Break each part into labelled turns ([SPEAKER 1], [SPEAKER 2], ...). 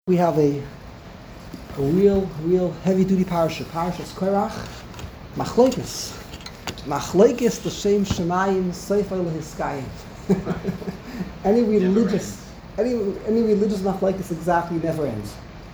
[SPEAKER 1] We have a real heavy-duty parasha. Parashas Korach, Machlokes. Machlokes the same Shemayim Sefer Lehiskayim. Any religious Machlokes exactly never ends.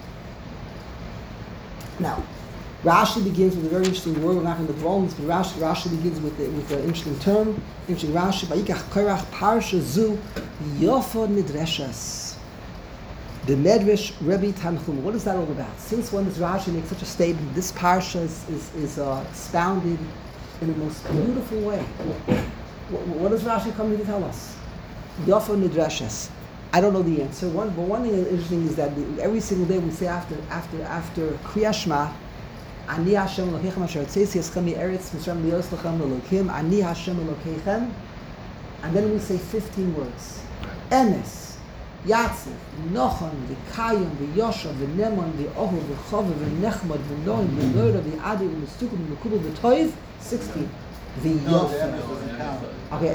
[SPEAKER 1] Now, Rashi begins with a very interesting word. We're not going to dwell on this, but Rashi begins with an interesting term. Interesting Rashi. Vayikach Korach Parasha Zu Yofa Nidreshas. The Medrash Rebbe Tanchum. What is that all about? Since when does Rashi make such a statement? This parsha is expounded in the most beautiful way. What does Rashi come to tell us? Yofa Nidreshes. I don't know the answer. But one thing that's interesting is that every single day we say after Kriya Shema, Ani Hashem Elokeichem Asher Tzesi Eschem Eretz Mitzrayim Lios Lachem Elokim Ani Hashem Elokeichem, and then we say 15 words. Emes. Yatziv, Nochon, V'Kayim, V'Yosha, V'Nemon, V'Ohu, V'Chov, V'Nechmod, V'Noim, V'Noira, V'Adi, V'Mestukum, V'Mekubal, V'Toiv, 16. V'Yofeh. Okay,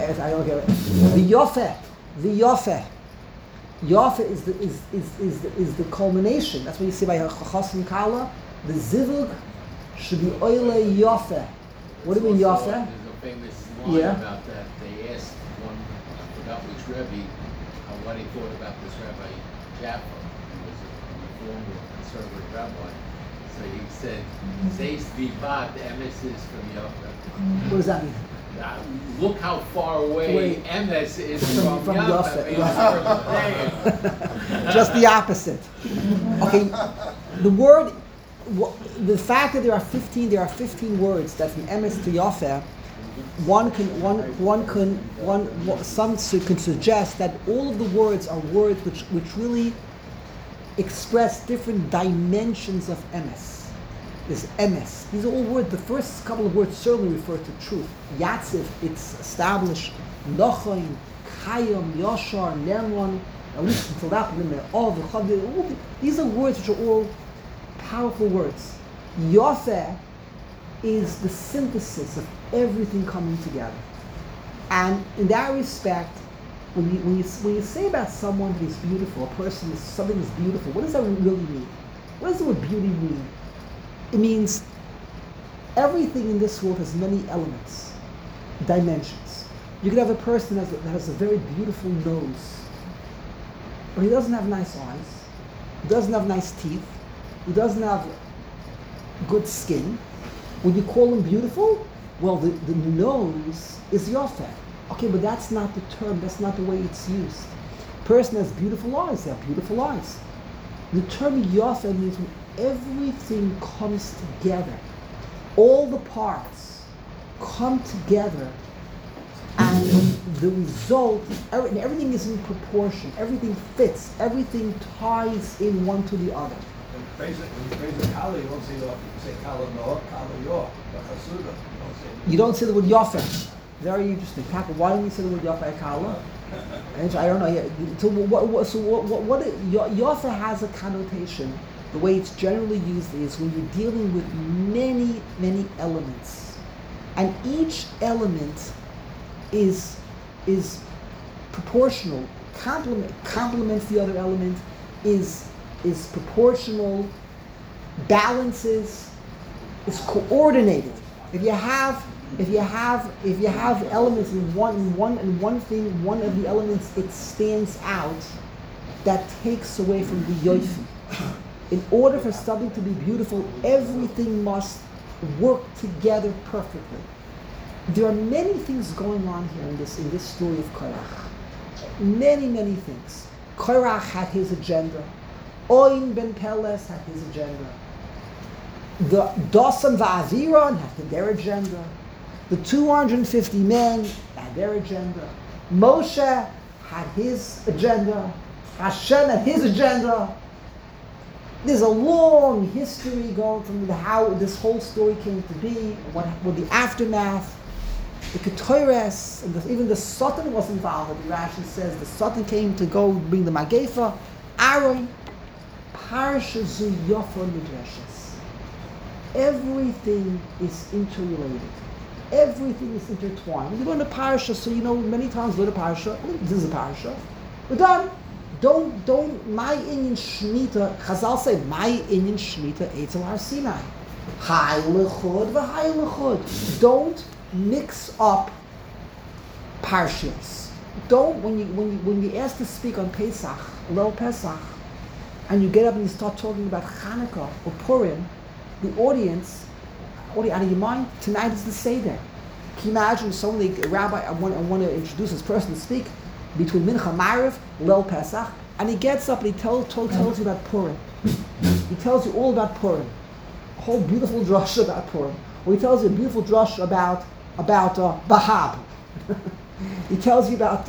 [SPEAKER 1] V'Yofeh. Yofeh is the culmination. That's what you see by Chachas Kala. The Zivug should be Oile Yofeh. What do you mean Yofeh?
[SPEAKER 2] There's a famous line about that. They asked one, I forgot which Rebbe, what he thought about this Rabbi Jaffa, who was a reformer or conservative rabbi. So he said, Zeis Vivat, Emes is from Yaffa.
[SPEAKER 1] What does that mean?
[SPEAKER 2] Look how far away Emes is from Yaffa.
[SPEAKER 1] Just the opposite. Okay, the fact that there are 15 words that from Emes to Yaffa, some can suggest that all of the words are words which really express different dimensions of emes. There's emes. These are all words. The first couple of words certainly refer to truth. Yatziv, it's established. Nochaim, Kayim, Yoshar, Nemon, at least until that point, these are words which are all powerful words. Yofeh is the synthesis of everything coming together. And in that respect, when you say about someone who's beautiful, a person is something is beautiful, what does that really mean? What does the word beauty mean? It means everything in this world has many elements, dimensions. You could have a person that has a very beautiful nose, but he doesn't have nice eyes, he doesn't have nice teeth, he doesn't have good skin. Would you call him beautiful? Well, the nose is yofeh. Okay, but that's not the term, that's not the way it's used. Person has beautiful eyes, they have beautiful eyes. The term yofeh means when everything comes together, all the parts come together, and the result, everything is in proportion, everything fits, everything ties in one to the other.
[SPEAKER 3] When you praise the Kala, you don't say Yof. You say Kala Noah, Kala Yof, the Chasuda.
[SPEAKER 1] You don't say the word Yofeh. Very interesting. Papa, why don't you say the word Yofeh Kala? I don't know. So Yofeh has a connotation. The way it's generally used is when you're dealing with many elements, and each element is proportional, complements the other element, is proportional, balances, is coordinated. If you have elements in one thing, one of the elements it stands out, that takes away from the yofi. In order for something to be beautiful, everything must work together perfectly. There are many things going on here in this story of Korach. Many things. Korach had his agenda. Oin ben Peles had his agenda. The Dosam Va'aviron had their agenda. The 250 men had their agenda. Moshe had his agenda. Hashem had his agenda. There's a long history going from how this whole story came to be, what the aftermath. The Ketores, and even the Satan was involved. Rashi says the Satan came to go bring the Magefa. Aaron. Parsha Zu Yofa Nidreshes. Everything is interrelated. Everything is intertwined. When you go into Parsha, so you know many times go to Parsha. This is a Parsha. We're done. Don't, my Inyan Shemitah, Chazal say, my Inyan Shemitah, Eitzel Har Sinai. Hai L'chud v'hai L'chud. Don't mix up parshas. Don't, when you ask to speak on Pesach, Lel Pesach, and you get up and you start talking about Hanukkah or Purim, the audience, out of your mind, tonight is the Seder. Can you imagine suddenly a rabbi, I want to introduce this person to speak between Mincha Ma'ariv, Lel Pesach, and he gets up and he tells you about Purim. He tells you all about Purim. A whole beautiful drush about Purim. Or he tells you a beautiful drush about Bahab. He tells you about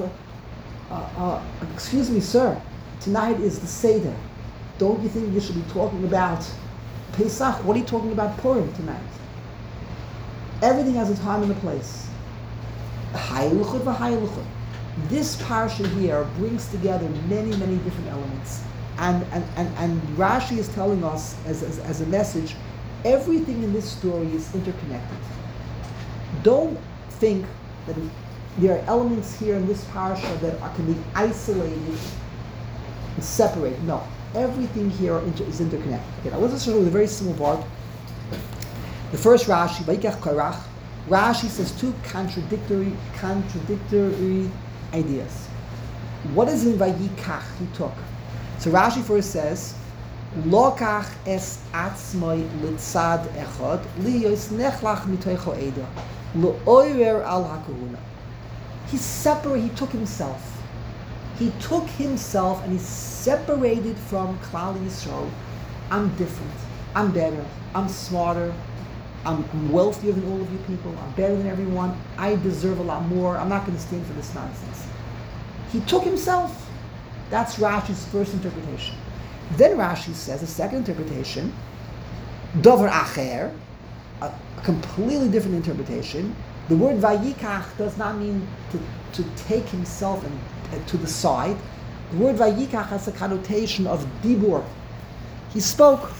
[SPEAKER 1] excuse me, sir, tonight is the Seder. Don't you think you should be talking about Pesach? What are you talking about Purim tonight? Everything has a time and a place. Hayluchud v'hayluchud. This parsha here brings together many, many different elements. And Rashi is telling us as a message, everything in this story is interconnected. Don't think that there are elements here in this parsha that can be isolated and separated. No, everything here is interconnected. Okay, now let's start with a very simple part. The first Rashi, Vayikach Korach, Rashi says two contradictory ideas. What is in Vayikach? He took. So Rashi first says, Lokach es atzmai litzad echad liyos nechlach mitoicho eda leoirer al hakahuna. He took himself. He took himself and he separated from Klal Yisrael. I'm different. I'm better. I'm smarter. I'm wealthier than all of you people. I'm better than everyone. I deserve a lot more. I'm not going to stand for this nonsense. He took himself. That's Rashi's first interpretation. Then Rashi says, the second interpretation, Dover Acher, a completely different interpretation. The word Vayikach does not mean to take himself and to the side. The word Vayikach has a connotation of Dibur. He spoke.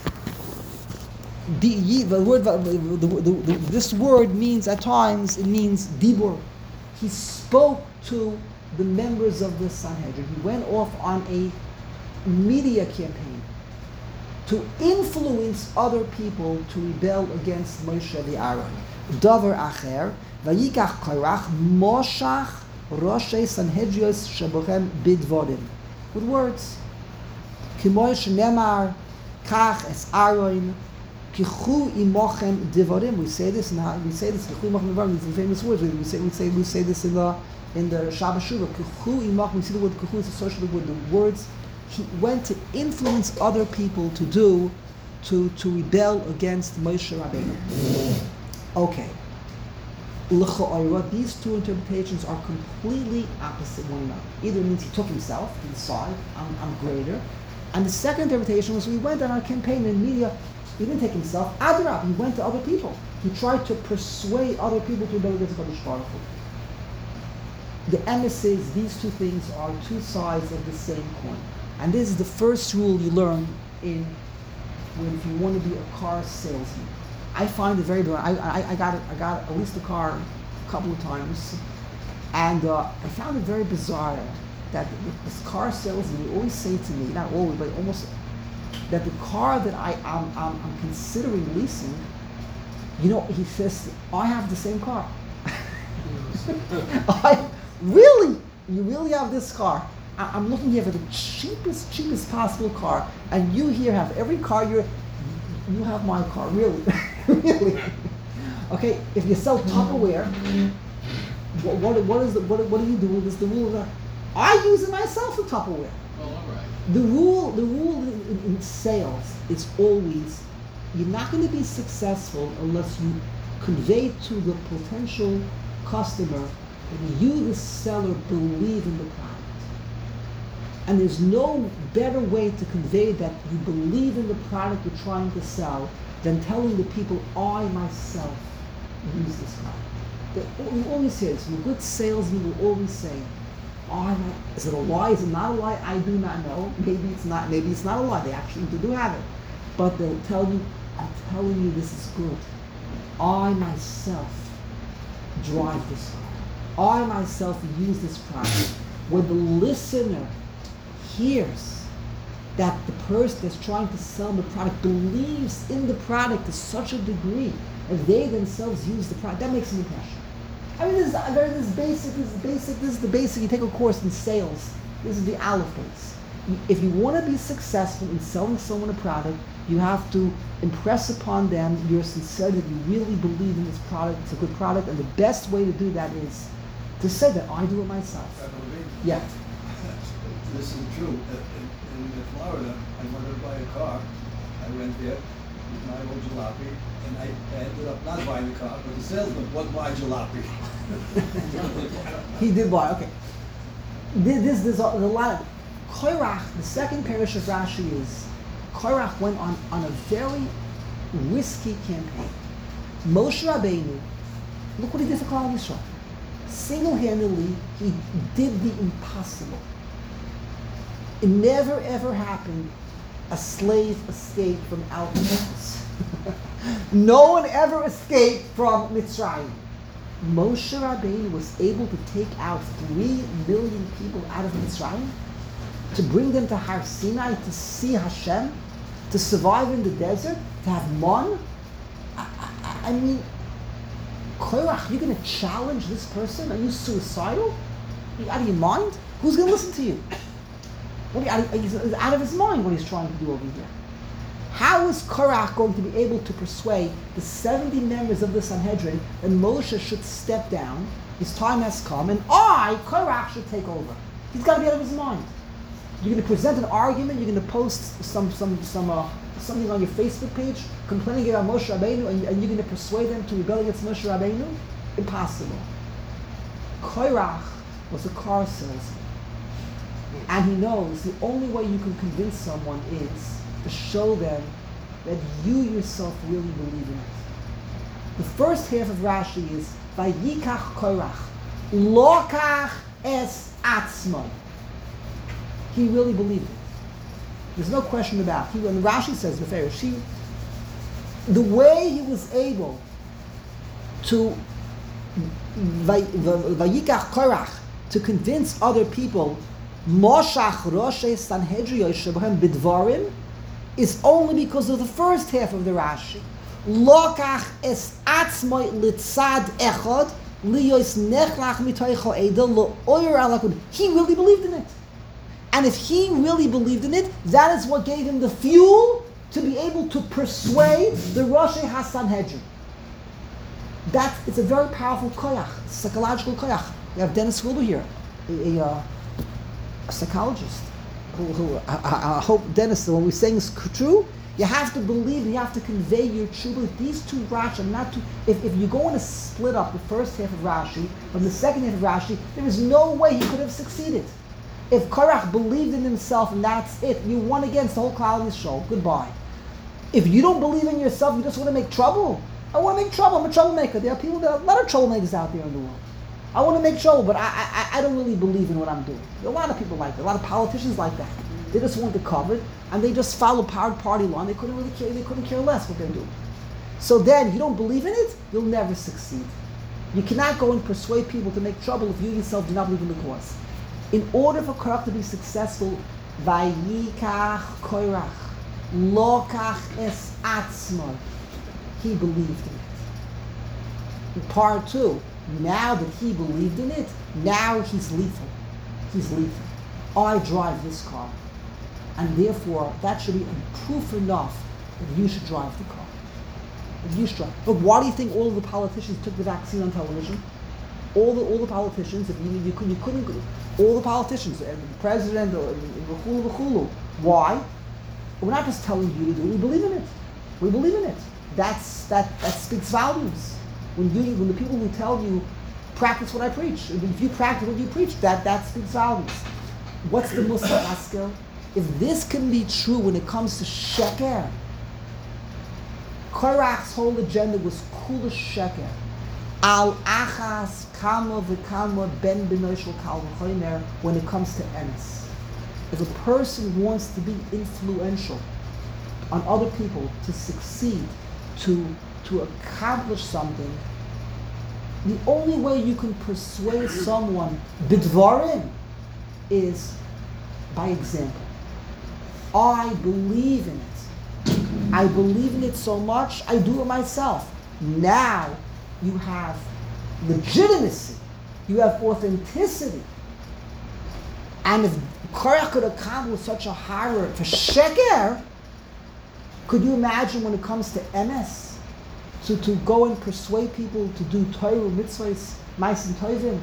[SPEAKER 1] This word means at times, it means Dibur. He spoke to the members of the Sanhedrin. He went off on a media campaign to influence other people to rebel against Moshe Aaron. Davar Acher, Vayikach Korach, Moshach Roshei Sanhedrios Shebochem Bidvodim. With words. Kimoy Shnemar, Kach Es Aaron, Kichu Imochem Divodim. We say this, Kichu Imochem Divodim, these are famous words. We say this in the Shabbat Shuvah. Kichu Imochem, we see the word Kichu is associated with the words he went to influence other people to rebel against Moshe Rabbeinu. Okay. These two interpretations are completely opposite one another. Either means he took himself to the side, I'm greater. And the second interpretation was he went on a campaign in media, he didn't take himself, Adrab, he went to other people. He tried to persuade other people to rebel against Kodesh Baruch Hu. The emes is these two things are two sides of the same coin. And this is the first rule you learn if you want to be a car salesman. I find it very boring. I got at least a car a couple of times, and I found it very bizarre that this car salesman would always say to me, not always, but almost, that the car that I'm considering leasing, he says, I have the same car. You really have this car? I'm looking here for the cheapest possible car, and you here have every car you have my car, really. Really. Okay, if you sell Tupperware, what do you do with this? The rule that I use it myself for Tupperware.
[SPEAKER 2] Well, all right.
[SPEAKER 1] The rule in sales is always you're not going to be successful unless you convey to the potential customer that you, the seller, believe in the product. And there's no better way to convey that you believe in the product you're trying to sell than telling the people, I myself use this product. You always hear this. A good salesman will always say, is it a lie? Is it not a lie? I do not know. Maybe it's not a lie. They actually do have it. But they'll tell you, I'm telling you this is good. I myself drive this car. I myself use this product. When the listener hears that the person that's trying to sell the product believes in the product to such a degree that they themselves use the product, that makes an impression. I mean, this is the basic. You take a course in sales. This is the aleph base. If you want to be successful in selling someone a product, you have to impress upon them your sincerity that you really believe in this product. It's a good product, and the best way to do that is to say that I do it myself. Yeah.
[SPEAKER 3] This is true. In Florida, I wanted to buy a car. I went there with my old jalopy, and I ended up not buying the car, but the salesman bought my jalopy.
[SPEAKER 1] He did buy. Okay. There's a lot of Korach. The second parish of Rashi is Korach went on a very risky campaign. Moshe Rabbeinu, look what he did for Klal Yisrael. Single-handedly, he did the impossible. It never ever happened a slave escaped from Alcatraz. No one ever escaped from Mitzrayim. Moshe Rabbeinu was able to take out 3 million people out of Mitzrayim, to bring them to Har Sinai, to see Hashem, to survive in the desert, to have man. I mean, Korach, you're going to challenge this person? Are you suicidal? Are you out of your mind? Who's going to listen to you? He's out of his mind what he's trying to do over here. How is Korach going to be able to persuade the 70 members of the Sanhedrin that Moshe should step down, his time has come, and Korach, should take over? He's got to be out of his mind. You're going to present an argument, you're going to post something on your Facebook page complaining about Moshe Rabbeinu, and you're going to persuade them to rebel against Moshe Rabbeinu? Impossible. Korach was a car salesman. And he knows the only way you can convince someone is to show them that you yourself really believe in it. The first half of Rashi is Vayikach Korach Lokach es atzmo. He really believed it. There's no question about it. When Rashi says the way he was able to Vayikach Korach to convince other people Moshach Roshei Sanhedrin Yoshebahem Bidvarim is only because of the first half of the Rashi. Lokach es atzmoi litzad echad liyos nechlach mitoicho edel lo'oyer alakun. He really believed in it. And if he really believed in it, that is what gave him the fuel to be able to persuade the Roshei HaSanhedrin. It's a very powerful koyach, psychological koyach. We have Dennis Wilber here, a psychologist. Who I hope, Dennis, when we're saying is true, you have to believe, you have to convey your true belief. These two Rashi are not two. If you're going to split up the first half of Rashi from the second half of Rashi, there is no way he could have succeeded. If Korach believed in himself and that's it, you won against the whole Klal Yisrael. Goodbye. If you don't believe in yourself, you just want to make trouble. I want to make trouble. I'm a troublemaker. There are a lot of troublemakers out there in the world. I want to make trouble, but I don't really believe in what I'm doing. There are a lot of people like that. A lot of politicians like that. They just want to cover it, and they just follow party line. They couldn't really care. They couldn't care less what they're doing. So then, if you don't believe in it, you'll never succeed. You cannot go and persuade people to make trouble if you yourself do not believe in the cause. In order for Korach to be successful, Vayikach Korach Lokach es atzmo, he believed in it. In part 2. Now that he believed in it, now he's lethal. He's lethal. I drive this car. And therefore, that should be proof enough that you should drive the car. That you should drive. But why do you think all of the politicians took the vaccine on television? All the politicians, if you couldn't, all the politicians, the president, the why? We're not just telling you to do it, we believe in it. We believe in it. That speaks volumes. When the people who tell you, practice what I preach, if you practice what you preach, that speaks volumes. What's the Musar Haskell? If this can be true when it comes to Sheker, Korach's whole agenda was Kula Sheker. Al Achas Kama V'Kama Ben Benoshel Kal V'Chomer when it comes to Emes. If a person wants to be influential on other people, to succeed, to accomplish something, the only way you can persuade someone bidvarim is by example. I believe in it. I believe in it so much, I do it myself. Now you have legitimacy. You have authenticity. And if Korach could accomplish such a horror for sheker, could you imagine when it comes to emes? So to go and persuade people to do Torah, mitzvahs, ma'asim tovim.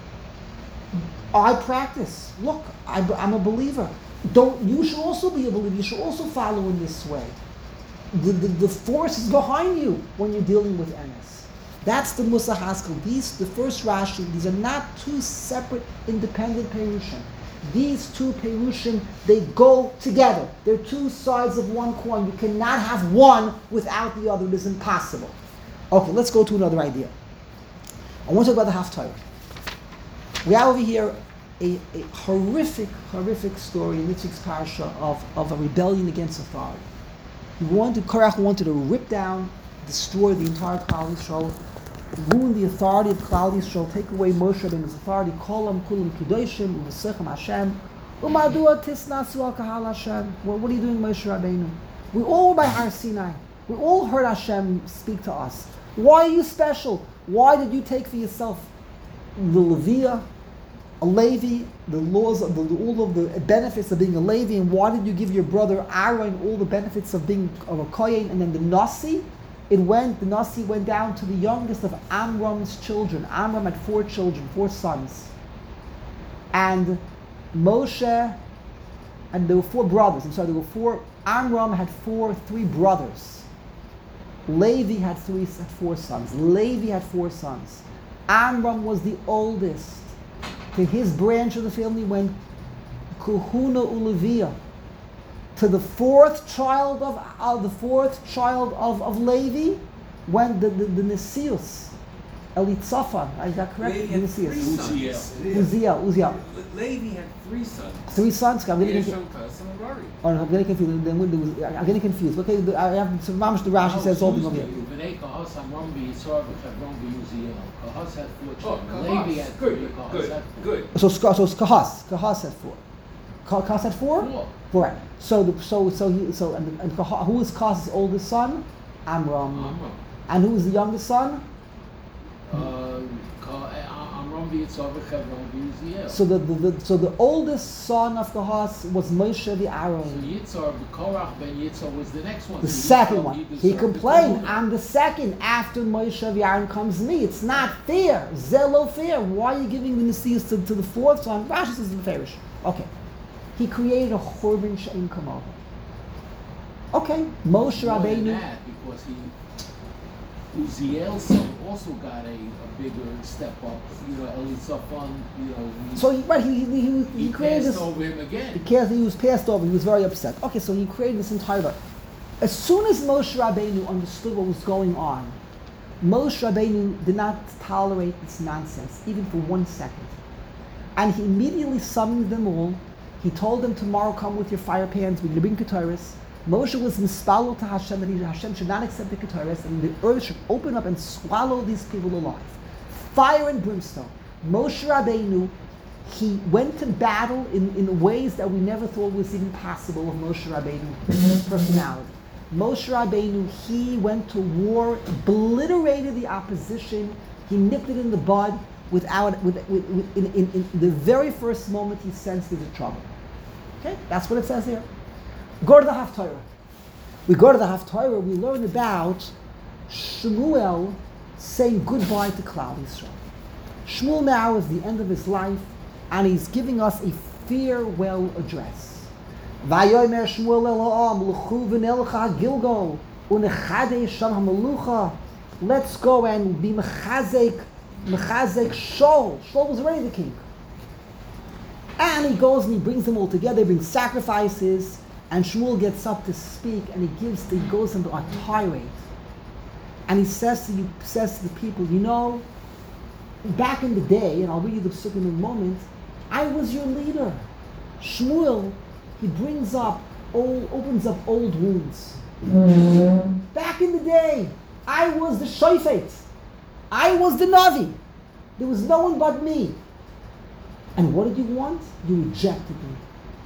[SPEAKER 1] I practice. Look, I'm a believer. You should also be a believer. You should also follow in this way. The force is behind you when you're dealing with emes. That's the Musa Haskell. The first Rashi, these are not two separate, independent Perushim. These two Perushim, they go together. They're two sides of one coin. You cannot have one without the other. It is impossible. Okay, let's go to another idea. I want to talk about the Haftarah. We have over here a horrific story in Yitzchak's parasha of a rebellion against authority. Korach wanted to rip down, destroy the entire Klal Yisrael, ruin the authority of Klal Yisrael, take away Moshe Rabbeinu's authority, kolam kulam kedoshim, u'v'sechem Hashem, u'madua tisnasu al kahal Hashem. What are you doing, Moshe Rabbeinu? We all were by Har Sinai. We all heard Hashem speak to us. Why are you special? Why did you take for yourself the Leviah, a Levi, the laws of all of the benefits of being a Levi, and why did you give your brother Aaron all the benefits of being of a Kohen? And then the Nasi, the Nasi went down to the youngest of Amram's children. Amram had 4 children, 4 sons. And Moshe, and there were 4 brothers. Amram had 3 brothers. Levi had 4 sons. Levi had 4 sons. Amram was the oldest. To his branch of the family went Kuhuna Uleviah. To the 4th child of Levi went the Nesius, Elitzaphan. Is that correct?
[SPEAKER 4] Levi had 3 sons.
[SPEAKER 1] Uziel.
[SPEAKER 4] Levi had 3 sons.
[SPEAKER 1] 3 sons. I'm getting confused. Okay, I have so Mamash the Rashi says all the here.
[SPEAKER 2] Good.
[SPEAKER 1] So Kahas had 4. Kahas had 4? 4. Right. Who was Kahas' oldest son? Amram. And who was the youngest son? So the oldest son of Kahas was Moshe the Aaron.
[SPEAKER 2] So Korach ben Yitzhak was the next one.
[SPEAKER 1] The second one. He complained, I'm the second. After Moshe the Aaron comes me. It's not fair. Zelo fair. Why are you giving the Nesius to the 4th son? Rashi says the Farish. Okay. He created a Churban She'en Kamohu. Okay. Moshe Rabbeinu.
[SPEAKER 2] Because Uziel's son also got a bigger step up, Elitzaphan,
[SPEAKER 1] So he created this.
[SPEAKER 2] Passed over him again.
[SPEAKER 1] He was passed over. He was very upset. Okay, so he created this entire. As soon as Moshe Rabbeinu understood what was going on, Moshe Rabbeinu did not tolerate this nonsense, even for 1 second. And he immediately summoned them all. He told them, tomorrow come with your fire pans, we're going to bring Ketores. Moshe was mispalel to Hashem that Hashem should not accept the Ketores and the earth should open up and swallow these people alive. Fire and brimstone. Moshe Rabbeinu, he went to battle in ways that we never thought was even possible of Moshe Rabbeinu's personality. Moshe Rabbeinu, he went to war, obliterated the opposition, he nipped it in the bud in the very first moment he sensed there's a trouble. Okay, that's what it says here. Go to the Haftarah. We go to the Haftarah, we learn about Shmuel saying goodbye to Klal Yisrael. Shmuel now is the end of his life, and he's giving us a farewell address. Vayomer Shmuel el ha'am l'chu v'nelcha Gilgal u'nechadesh sham ha'melucha. Let's go and be mechazek Shaul. Shaul was already the king. And he goes and he brings them all together, he brings sacrifices, and Shmuel gets up to speak, and he goes into a tirade. And he says to the people, back in the day, and I'll read you the psukim in a moment, I was your leader. Shmuel, he opens up old wounds. Back in the day, I was the shofet. I was the Navi. There was no one but me. And what did you want? You rejected me.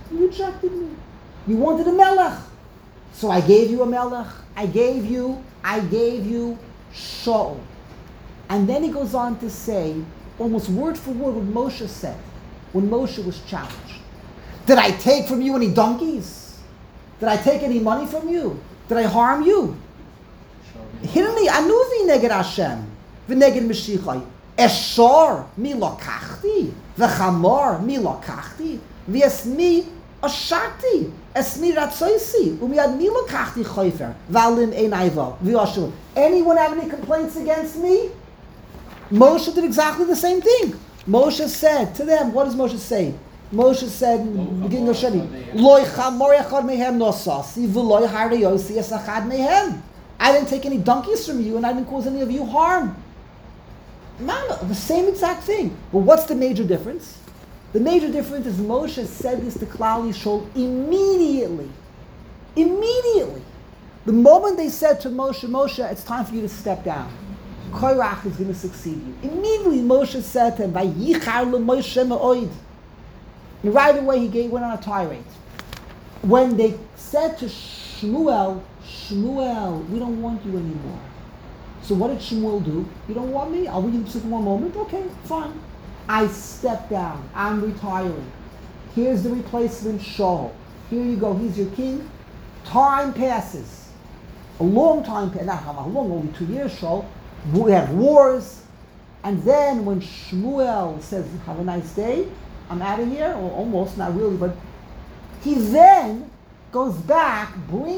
[SPEAKER 1] You rejected me. You wanted a melech. So I gave you a melech. I gave you Shaul. And then he goes on to say, almost word for word, what Moshe said when Moshe was challenged. Did I take from you any donkeys? Did I take any money from you? Did I harm you? Hinni anuvi neged Hashem v'neged Mashiachai. Eshor mi lokachti v'chamor mi lokachti v'esmi asharti esmi ratzoisi u'miad mi lokachti choifer v'alim ein aiva v'yashur. Anyone have any complaints against me? Moshe did exactly the same thing. Moshe said to them, what does Moshe say? Moshe said in the beginning of Sheni, Loi chamor echad mehem nosasi v'loi harayosi esachad mehem. I didn't take any donkeys from you and I didn't cause any of you harm. Mama, the same exact thing. But what's the major difference? The major difference is Moshe said this to Klal Yisrael immediately. Immediately. The moment they said to Moshe, Moshe, it's time for you to step down. Korach is going to succeed you. Immediately Moshe said to him, Vayichar leMoshe me'oid. And right away he went on a tirade. When they said to Shmuel, Shmuel, we don't want you anymore. So what did Shmuel do? You don't want me? I'll read you just one moment. Okay, fine. I step down. I'm retiring. Here's the replacement Shaul. Here you go. He's your king. Time passes. A long time, not how long, only 2 years, Shaul. We have wars. And then when Shmuel says, have a nice day, I'm out of here, or almost, not really, but he then goes back,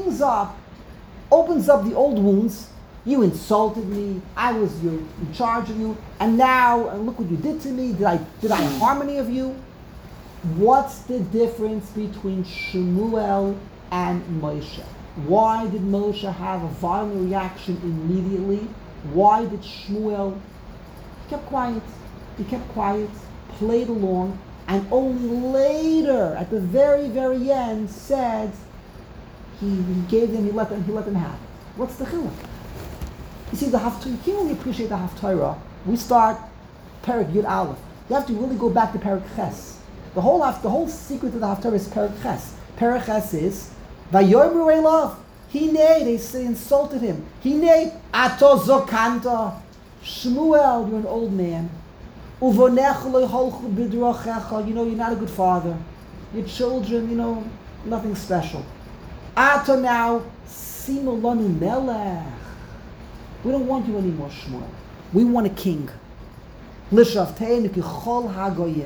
[SPEAKER 1] opens up the old wounds. You insulted me. I was in charge of you, and now look what you did to me. Did I harm any of you? What's the difference between Shmuel and Moshe? Why did Moshe have a violent reaction immediately? Why did Shmuel? He kept quiet, played along, and only later, at the very, very end, said he let them have it. What's the chiluk? You see, you can't really appreciate the Haftarah. We start Perek Yud Aleph. You have to really go back to Perek Ches. The whole secret of the Haftarah is Perek Ches. Perek Ches is Vayomer Elav. Hine, they insulted him. Hine ato zokanta. Shmuel, you're an old man. Uvonecha lo yholchu b'drachecha. You know, you're not a good father. Your children, nothing special. Ato now simo lanu melech. We don't want you anymore, Shmuel. We want a king. L'shavteinu kichol hagoyim.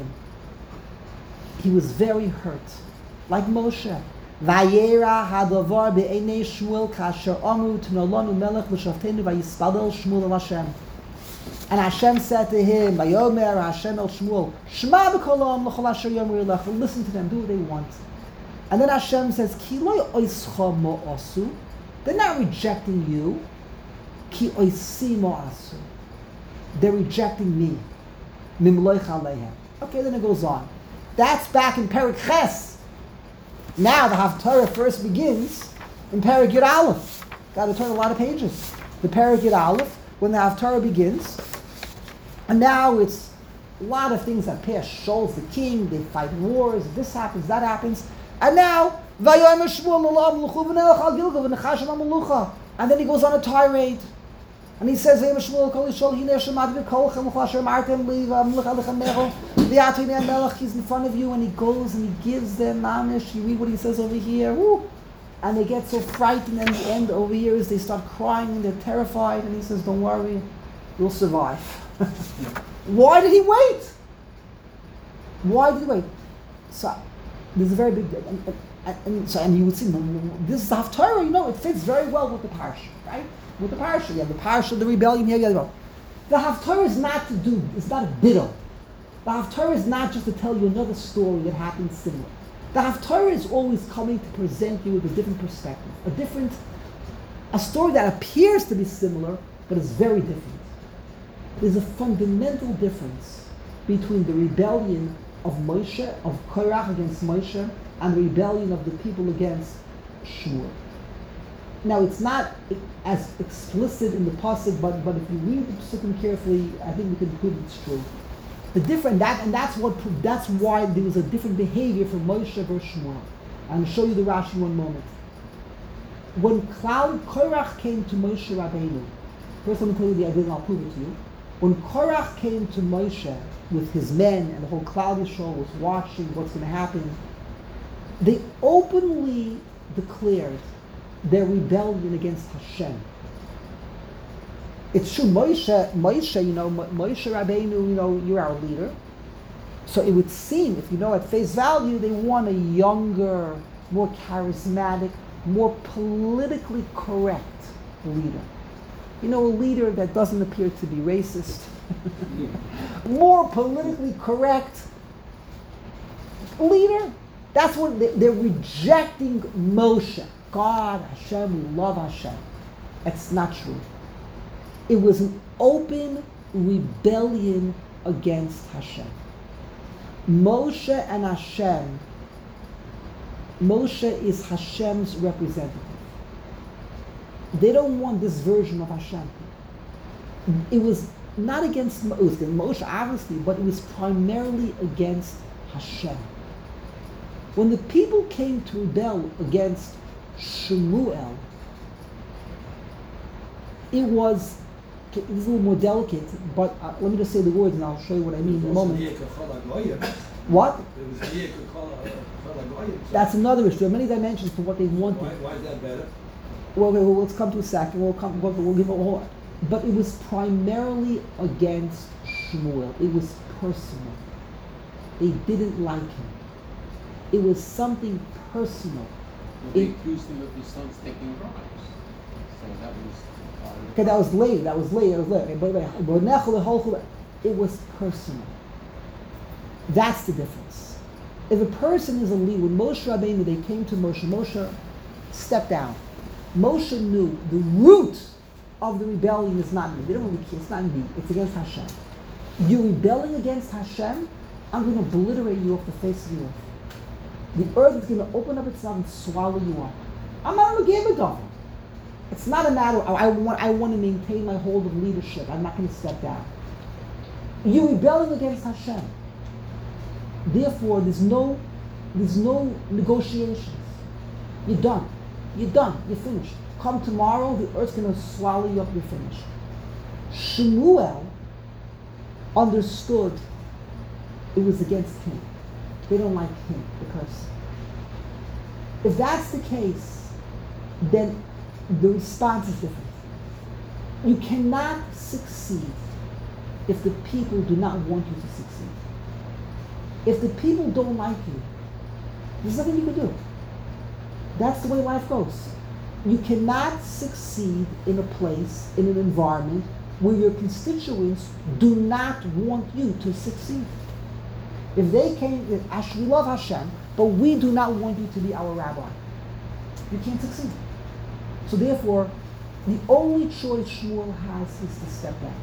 [SPEAKER 1] He was very hurt, like Moshe. Vayera hadavar be'enei Shmuel kasher amru t'nolanu melech l'shavteinu vayispadel Shmuel el Hashem. And Hashem said to him, Vayomer Hashem el Shmuel, Shema b'kolam l'chol asher yomer elecha. Listen to them, do what they want. And then Hashem says, Ki lo oischa mo'asu. They're not rejecting you. Ki oisi mo'asu. They're rejecting me. Mimloich aleihem. Okay, then it goes on. That's back in Perek Ches. Now the Haftarah first begins in Perek Yud Aleph. Got to turn a lot of pages. The Perek Yud Aleph, when the Haftarah begins, and now it's a lot of things that pass. Shaul's the king, they fight wars, this happens, that happens, and now Vayomer Shmuel l'Olam l'chu v'nelech al Gilgal v'nechash al melucha. And then he goes on a tirade. And he says, Vayomer Shmuel kol Yisrael hinei shemati v'kolchem l'chu asher amartem li v'amluch alechem necho v'yatu hinei melech. He's in front of you, and he goes and he gives them mamish. You read what he says over here. Woo. And they get so frightened, and the end over here is they start crying and they're terrified. And he says, don't worry, you'll survive. Why did he wait? So there's a very big and you would see this is Haftarah. It fits very well with the parsha, right? With the parsha, you have the parsha of the rebellion here. The Haftarah is not it's not a bid'ah. The Haftarah is not just to tell you another story that happened similar. The Haftarah is always coming to present you with a different perspective, a story that appears to be similar, but is very different. There's a fundamental difference between the rebellion of Moshe, of Korach against Moshe, and the rebellion of the people against Shmuel. Now, it's not as explicit in the pasuk, but if you read the pasuk carefully, I think we can prove it's true. The different that's why there was a different behavior from Moshe versus Shmuel. I'm going to show you the Rashi in one moment. When Korach came to Moshe Rabbeinu, first let me tell you the idea and I'll prove it to you. When Korach came to Moshe with his men and the whole Klal Yisrael was watching what's going to happen, they openly declared their rebellion against Hashem. It's true, Moshe, Moshe Rabbeinu, you're our leader. So it would seem, if at face value, they want a younger, more charismatic, more politically correct leader. A leader that doesn't appear to be racist. More politically correct leader. That's what they're rejecting Moshe. God, Hashem, we love Hashem. That's not true. It was an open rebellion against Hashem. Moshe and Hashem. Moshe is Hashem's representative. They don't want this version of Hashem. It was not against Moshe, obviously, but it was primarily against Hashem. When the people came to rebel against Shmuel, it was, it's a little more delicate, but let me just say the words and I'll show you what I mean in a moment. What? That's another issue. There are many dimensions to what they wanted.
[SPEAKER 3] Why is that better?
[SPEAKER 1] Well, let's come to a second. We'll give a whole. But it was primarily against Shmuel. It was personal. They didn't like him. It was something personal.
[SPEAKER 2] Well, they accused him of his sons taking bribes. So that was...
[SPEAKER 1] Okay, that was later. But it was personal. That's the difference. If a person is a leader, when Moshe Rabbeinu, they came to Moshe stepped down. Moshe knew the root of the rebellion is not me. They don't really care. It's not me. It's against Hashem. You're rebelling against Hashem, I'm going to obliterate you off the face of the earth. The earth is going to open up itself and swallow you up. I'm not a Megillah. It's not a matter of, I want to maintain my hold of leadership. I'm not going to step down. You're rebelling against Hashem. Therefore, there's no negotiations. You're done. You're done. You're finished. Come tomorrow, the earth's going to swallow you up. You're finished. Shmuel understood it was against him. They don't like him because if that's the case, then the response is different. You cannot succeed if the people do not want you to succeed. If the people don't like you, there's nothing you can do. That's the way life goes. You cannot succeed in a place, in an environment, where your constituents do not want you to succeed. If they came, we love Hashem, but we do not want you to be our rabbi, you can't succeed. So therefore, the only choice Shmuel has is to step down.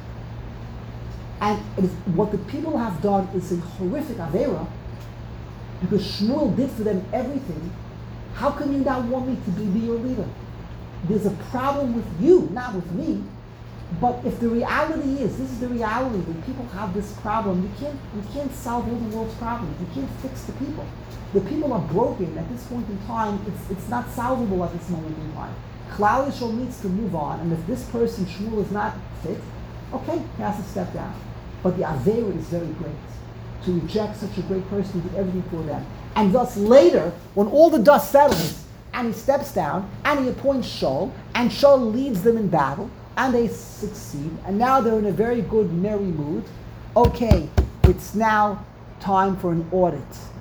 [SPEAKER 1] And what the people have done is a horrific avera, because Shmuel did for them everything. How can you not want me to be your leader? There's a problem with you, not with me. But if the reality is, this is the reality, when people have this problem, you can't solve all the world's problems. You can't fix the people. The people are broken at this point in time. It's not solvable at this moment in time. Klal Yisrael needs to move on, and if this person, Shmuel, is not fit, okay, he has to step down. But the Avera is very great. To reject such a great person who did everything for them. And thus later, when all the dust settles, and he steps down, and he appoints Shaul, and Shaul leads them in battle, and they succeed, and now they're in a very good, merry mood. Okay, it's now time for an audit.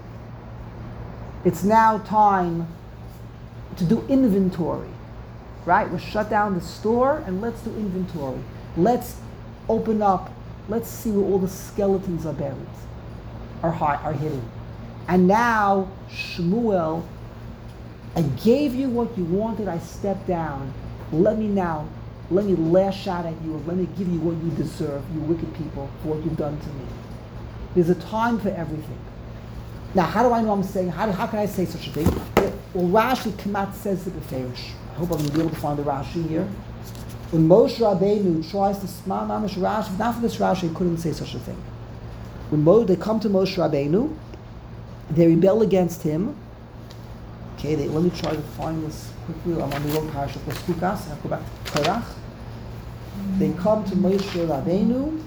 [SPEAKER 1] It's now time to do inventory, right? We'll shut down the store and let's do inventory. Let's open up, let's see where all the skeletons are buried, are hidden. And now, Shmuel, I gave you what you wanted, I stepped down. Let me lash out at you, let me give you what you deserve, you wicked people, for what you've done to me. There's a time for everything. Now, how do I know I'm saying, how can I say such a thing? Well, Rashi Kamat says it beferish. I hope I'm going to be able to find the Rashi here. When Moshe Rabbeinu tries to smile Mamish Rashi, not for this Rashi, he couldn't say such a thing. They come to Moshe Rabbeinu, they rebel against him. Okay, let me try to find this quickly. I'm on the wrong parasha for Chukas. I'll go back to Korach. They come to Moshe Rabbeinu.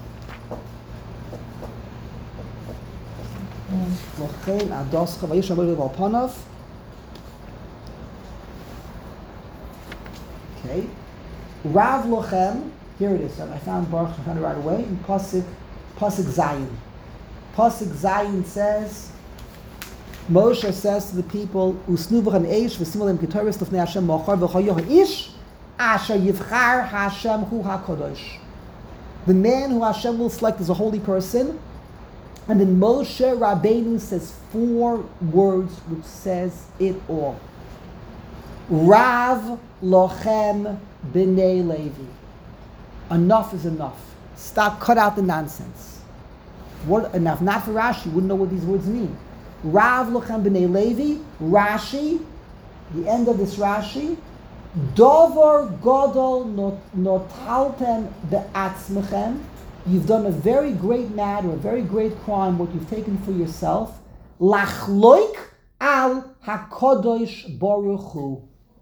[SPEAKER 1] Okay. Rav Lochem, here it is. I found Baruch, I found it right away in Pasuk Zayin. Pasuk Zayin says, Moshe says to the people, Usnu b'chan eish v'simu lehem k'toros lefnei Hashem mochar v'chayoh ish asher yivchar Hashem hu HaKadosh. The man who Hashem will select is a holy person. And then Moshe Rabbeinu says 4 words which says it all. Rav Lochem b'nei Levi. Enough is enough. Stop, cut out the nonsense. What enough? Not for Rashi, you wouldn't know what these words mean. Rav Lochem b'nei Levi, Rashi, the end of this Rashi, Dover Godol notaltem be'atzmechem. You've done a very great matter, a very great crime, what you've taken for yourself. Lachloik al HaKadosh Baruch Hu.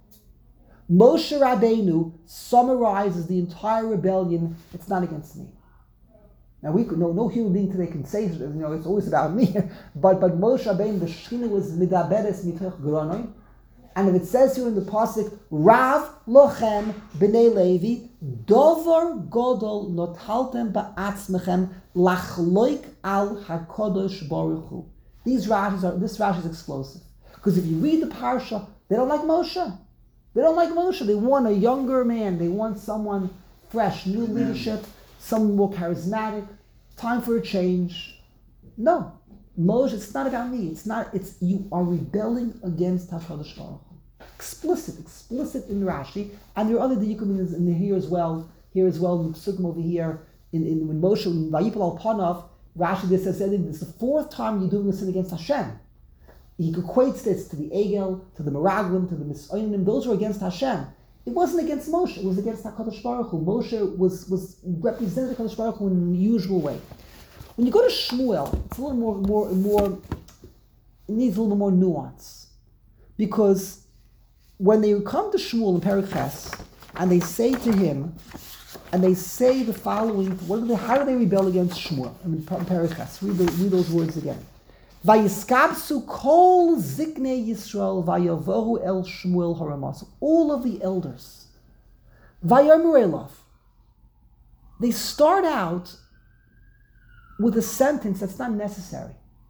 [SPEAKER 1] Moshe Rabbeinu summarizes the entire rebellion. It's not against me. Now we could no human being today can say it's always about me. but Moshe Rabbeinu, the Shechina was midaberes mitoch gronoi. And if it says here in the pasuk, Rav Lochem b'nei Levi, Dover Godol notaltem ba'atzmechem lachloik al HaKadosh Baruch Hu. This Rashi is explosive. Because if you read the parsha, they don't like Moshe. They don't like Moshe. They want a younger man. They want someone fresh, new leadership, someone more charismatic. Time for a change. No. Moshe, it's not about me. It's you are rebelling against HaKadosh Baruch Hu. Explicit in Rashi, and there are other diyukim in here as well. Here as well, Sukkim over here in when Moshe in Vayipal al Panav, Rashi this says it's the 4th time you're doing a sin against Hashem. He equates this to the Egel, to the Meraglim, to the Misonim. Those were against Hashem. It wasn't against Moshe. It was against HaKadosh Baruch Hu. Moshe was represented HaKadosh Baruch Hu in the usual way. When you go to Shmuel, it's a little more. It needs a little more nuance, because when they come to Shmuel in Perek Ches, and they say to him, and they say the following: how do they rebel against Shmuel? I mean, Perek Ches. Read those words again. Vayiskabsu kol ziknei Yisrael vayavohu el Shmuel haramas. All of the elders. Vayomer elav. They start out with a sentence that's not necessary.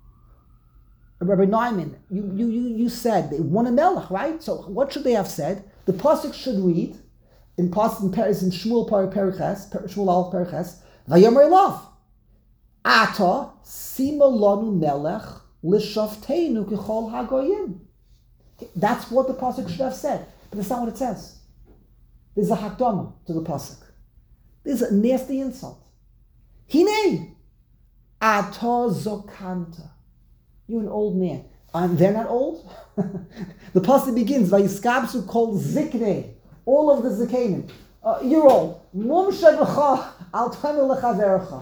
[SPEAKER 1] Rabbi Neumann, you said they won a melech, right? So what should they have said? The pasuk should read in Shmuel Perek Ches, Shmuel Aleph Perek Ches, Vayomer elav. Ata sima lanu melech l'shavteinu k'chol hagoyim. That's what the pasuk should have said, but that's not what it says. There's a hakdama to the pasuk. There's a nasty insult. Hine ata zokanta. You're an old man. They're not old. The pasuk begins vayiskabsu kol ziknei. All of the zikanim. You're old. Mum shebecha al tanu lechaverecha.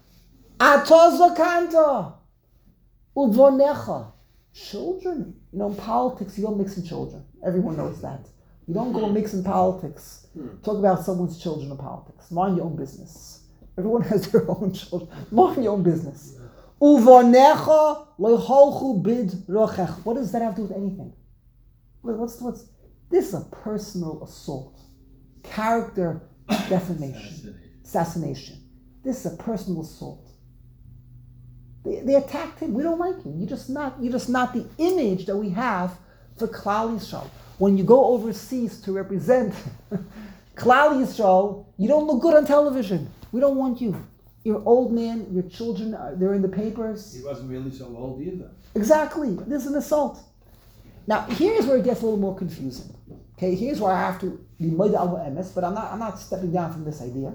[SPEAKER 1] Atozokanta uvonecha. Children. In politics, you don't mix in children. Everyone knows that. You don't go mix in politics. Talk about someone's children in politics. Mind your own business. Everyone has their own children. Mind your own business. Uvonecha loyholchu bid rochech. What does that have to do with anything? What's this is a personal assault. Character defamation. Assassination. This is a personal assault. They attacked him. We don't like him. You're just not the image that we have for Klal Yisrael. When you go overseas to represent Klal Yisrael, you don't look good on television. We don't want you. You're an old man. Your children, they're in the papers.
[SPEAKER 3] He wasn't really so old either.
[SPEAKER 1] Exactly. This is an assault. Now, here's where it gets a little more confusing. Okay, here's where I have to be moed al emes, but I'm not stepping down from this idea.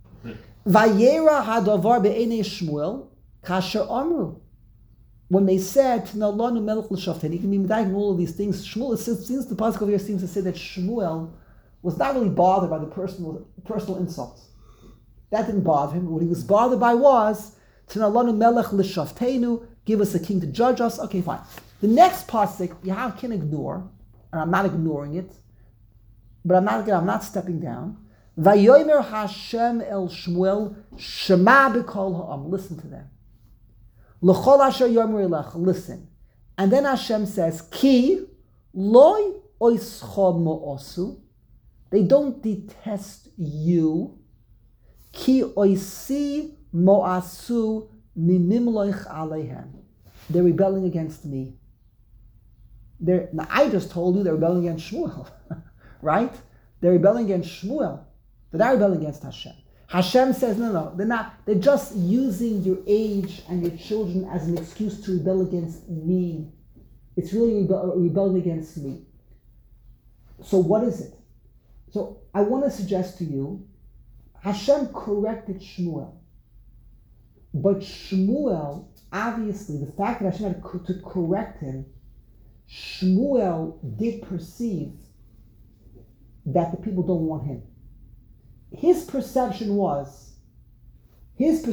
[SPEAKER 1] Vayera hadavar be'enei Shmuel kasher amru. When they said Nalanu melech l'shaften, he can be medayik in all of these things. Shmuel, since the pasuk over here seems to say that Shmuel was not really bothered by the personal insults. That didn't bother him. What he was bothered by was Tanalanu melech l'shaftenu, give us a king to judge us. Okay, fine. The next pasuk you can ignore, and I'm not ignoring it, but I'm not stepping down. Vayomer Hashem el Shmuel Shema b'kol ha'am. Listen to them. L'chol asher yomer elech. Listen. And then Hashem says, Ki loy oischa mo'osu. They don't detest you. Ki oisi mo'asu mimimloich aleihem. They're rebelling against me. Now I just told you they're rebelling against Shmuel, right? They're rebelling against Shmuel. They're not rebelling against Hashem. Hashem says, no, they're not. They're just using your age and your children as an excuse to rebel against me. It's really rebelling against me. So what is it? So I want to suggest to you, Hashem corrected Shmuel. But Shmuel, obviously, the fact that Hashem had to correct him, Shmuel did perceive that the people don't want him. His perception was, Ki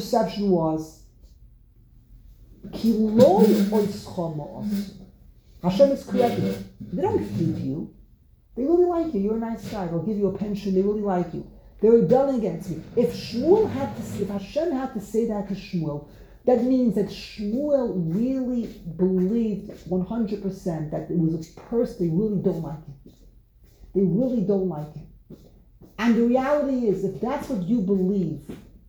[SPEAKER 1] lo oischa mo'osu. Hashem is correcting him. They don't hate you. They really like you. You're a nice guy. They'll give you a pension. They really like you. They're rebelling against me. If Hashem had to say that to Shmuel, that means that Shmuel really believed 100% that it was a person they really don't like him. They really don't like him. And the reality is, if that's what you believe,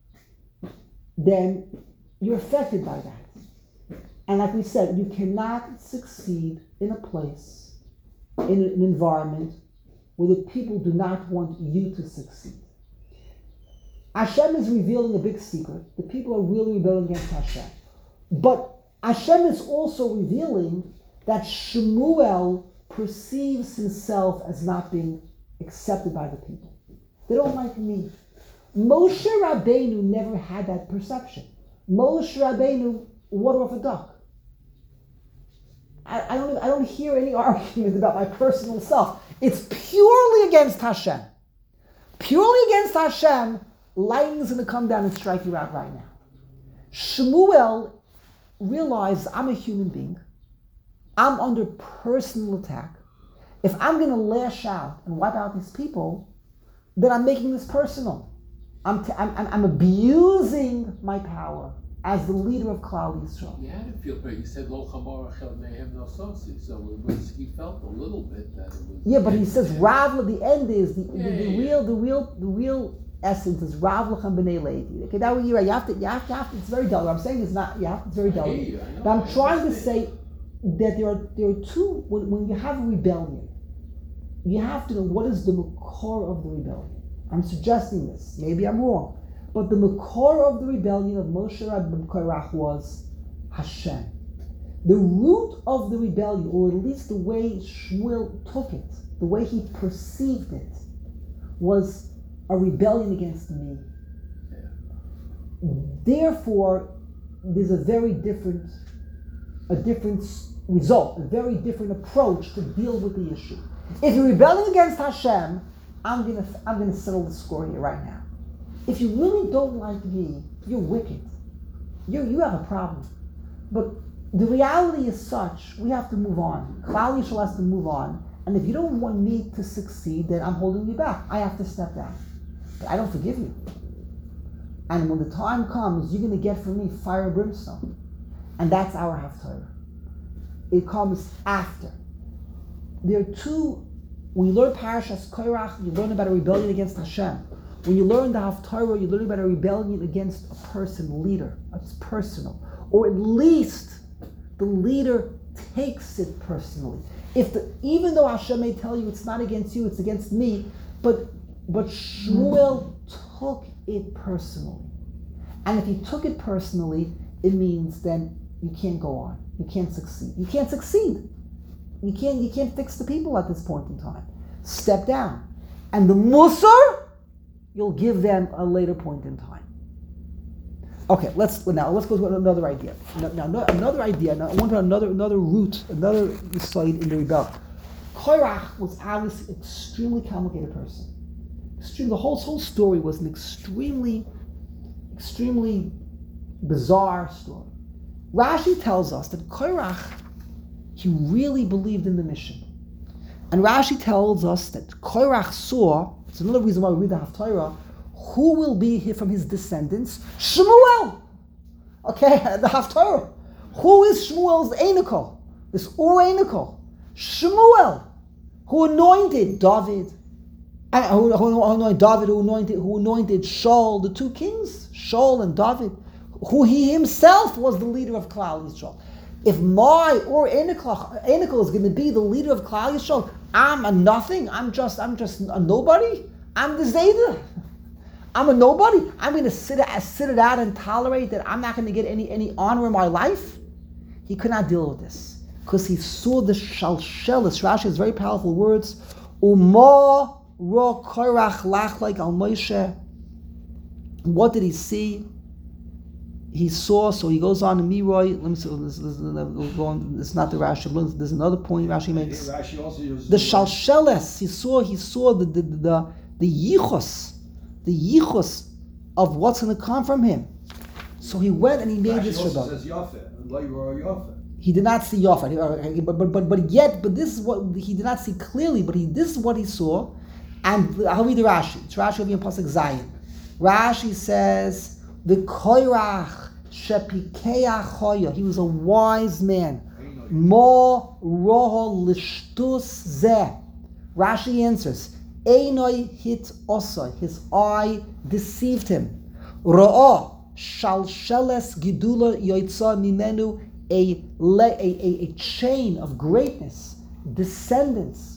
[SPEAKER 1] then you're affected by that. And like we said, you cannot succeed in a place, in an environment where the people do not want you to succeed. Hashem is revealing a big secret. The people are really rebelling against Hashem. But Hashem is also revealing that Shmuel perceives himself as not being accepted by the people. They don't like me. Moshe Rabbeinu never had that perception. Moshe Rabbeinu, water off a duck. I don't hear any argument about my personal self. It's purely against Hashem. Purely against Hashem, lightning's going to come down and strike you out right now. Shmuel realized, I'm a human being. I'm under personal attack. If I'm going to lash out and wipe out these people, then I'm making this personal. I'm abusing my power as the leader of Klal Yisrael.
[SPEAKER 2] He had to feel bad. He said, "Lo chamor achel mehem no sosi." So he felt a little bit that it was.
[SPEAKER 1] Yeah, but he says Rav. The end is the real essence is Rav lechem b'nei Levi. Okay, that way you're right. You have to. It's very delicate. I'm saying it's not. Yeah, it's very delicate. But I'm trying to say that there are two. When you have a rebellion, you have to know what is the core of the rebellion. I'm suggesting this. Maybe I'm wrong. But the core of the rebellion of Moshe Rabbeinu Korach was Hashem. The root of the rebellion, or at least the way Shmuel took it, the way he perceived it, was a rebellion against me. Therefore, there's a different result, a very different approach to deal with the issue. If you're rebelling against Hashem, I'm gonna settle the score here right now. If you really don't like me, you're wicked. You have a problem. But the reality is such, we have to move on. Klal Yisrael has to move on. And if you don't want me to succeed, then I'm holding you back. I have to step down. But I don't forgive you. And when the time comes, you're going to get from me fire and brimstone. And that's our Haftarah. It comes after. There are two, when you learn Parashas Korach, you learn about a rebellion against Hashem. When you learn the Haftarah, you learn about a rebellion against a person, leader. It's personal. Or at least the leader takes it personally. Even though Hashem may tell you it's not against you, it's against me, but Shmuel took it personally. And if he took it personally, it means then you can't go on. You can't succeed. You can't succeed. You can't fix the people at this point in time. Step down. And the Musar, you'll give them a later point in time. Okay, let's go to another idea. Another idea. Now I want another root, another side in the rebellion. Korach was obviously an extremely complicated person. The whole story was an extremely bizarre story. Rashi tells us that Korach, he really believed in the mission. And Rashi tells us that Korach saw, it's another reason why we read the Haftarah, who will be here from his descendants? Shmuel! Okay, the Haftarah. Who is Shmuel's Einikol? This Ur Einikol. Shmuel, who anointed David, who anointed Shaul, the two kings, Shaul and David, who he himself was the leader of Klal Yisrael. If my Ur Einikol is going to be the leader of Klal Yisrael, I'm a nothing. I'm just a nobody. I'm the Zayda. I'm a nobody. I'm going to sit it out and tolerate that I'm not going to get any honor in my life. He could not deal with this because he saw the shalshelis. Rashi has very powerful words. Uma ro Korach lach like al Moshe. What did he see? He saw. So he goes on in Miroy. Let me see. This is not the Rashi. There's another point Rashi makes.
[SPEAKER 3] Rashi also uses
[SPEAKER 1] The shalshelis. He saw the yichus, the yichus of what's going to come from him. So he went and he made this
[SPEAKER 3] Rashi
[SPEAKER 1] shaddah.
[SPEAKER 3] also says Yafeh.
[SPEAKER 1] He did not see Yafet, but this is what he did not see clearly. But this is what he saw, and I'll read the Rashi. It's Rashi over in Pasuk Zayin. Rashi says the Korach shepikeach choya. He was a wise man. Mo roho lishtus zeh. Rashi answers, Einoi hit osai. His eye deceived him. Ra'ah shalsheles gidula yoitza mimenu. A chain of greatness, descendants,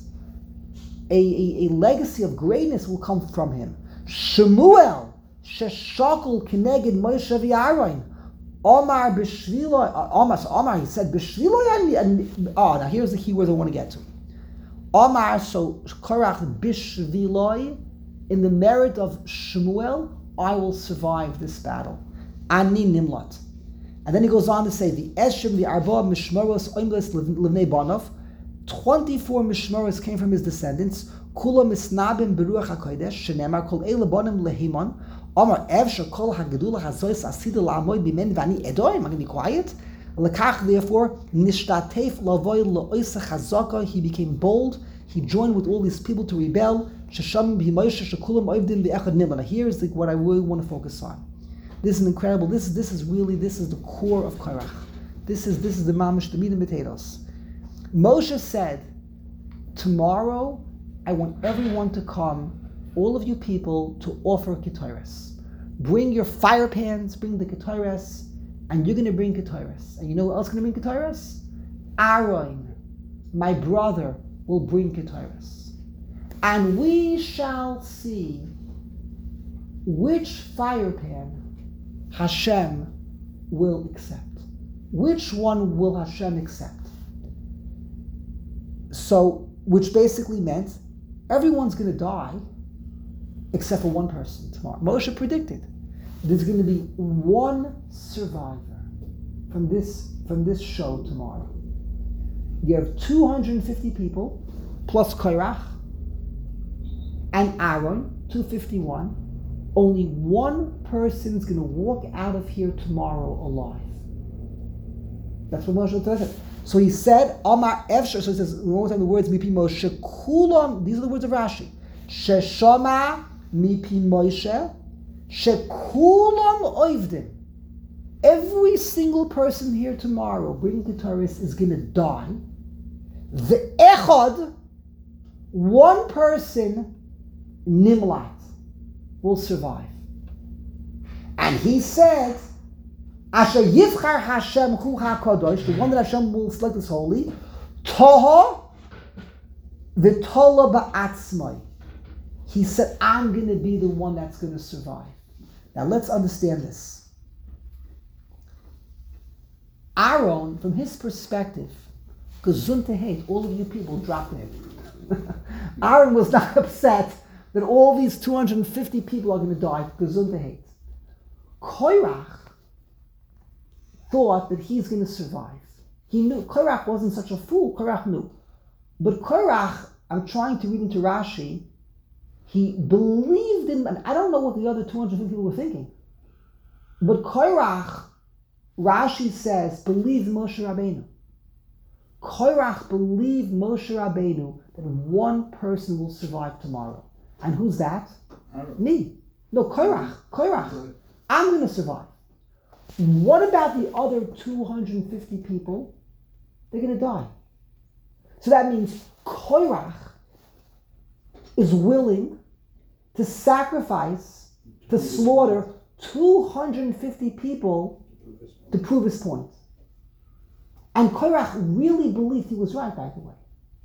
[SPEAKER 1] a legacy of greatness will come from him. Shemuel sheshakul kineged Moshe v'Aaron. Omar b'shviloi. Omar, he said b'shviloi. Now here's the key word I want to get to. Omar, so Korach b'shviloi, in the merit of Shemuel, I will survive this battle. Ani nimlat. And then he goes on to say, the Eshim, the Arba, Mishmaros, Oimles, Livnei Banov, 24 Mishmaros came from his descendants, Kula Misnabim Beruach HaKodesh, Shenemar, Kol Eile Bonim Lehimon, Omar Ev, Shekol HaGedula HaZois Asida La'amoy Bimen Vani Edoim, I'm going to be quiet. Lekach, therefore, Nishtatef Lavoy La'oisa Chazaka, he became bold, he joined with all these people to rebel, Shesham B'Himoyshe Shekulam Oivdim V'Echad Nimla. Now here's what I really want to focus on. This is incredible. This is the core of Korach. This is the mamish, the meat and potatoes. Moshe said, tomorrow I want everyone to come, all of you people, to offer ketores. Bring your fire pans, bring the ketores, and you're going to bring ketores. And you know who else is going to bring ketores? Aaron, my brother, will bring ketores. And we shall see which fire pan Hashem will accept. Which one will Hashem accept? So, which basically meant everyone's going to die except for one person tomorrow. Moshe predicted there's going to be one survivor from this show tomorrow. You have 250 people plus Korach and Aaron, 251. Only one person is going to walk out of here tomorrow alive. That's what Moshe said. So he said, Amar Efshar, so he says, one more time the words, Mipi Moshe, Kulam, these are the words of Rashi. Sheshama Mipi Moshe, Shekulam Oivdim. Every single person here tomorrow bringing the Torah is going to die. The Echad, one person, Nimlat, will survive. And he said, Asher Yivchar Hashem Hu HaKadosh, the one that Hashem will select as holy, Toha V'Tola Ba'atzmai. He said, I'm going to be the one that's going to survive. Now let's understand this. Aaron, from his perspective, Gesund to hate, all of you people dropped him. Aaron was not upset that all these 250 people are going to die, Gesund to hate. Korach thought that he's going to survive. He knew, Korach wasn't such a fool, Korach knew. But Korach, I'm trying to read into Rashi, he believed in, and I don't know what the other 250 people were thinking, but Korach Rashi says, believe Moshe Rabbeinu. Korach believed Moshe Rabbeinu that one person will survive tomorrow. And who's that? Me. No, Korach. I'm going to survive. What about the other 250 people? They're going to die. So that means Korach is willing to sacrifice, to slaughter 250 people to prove his point. And Korach really believed he was right, by the way.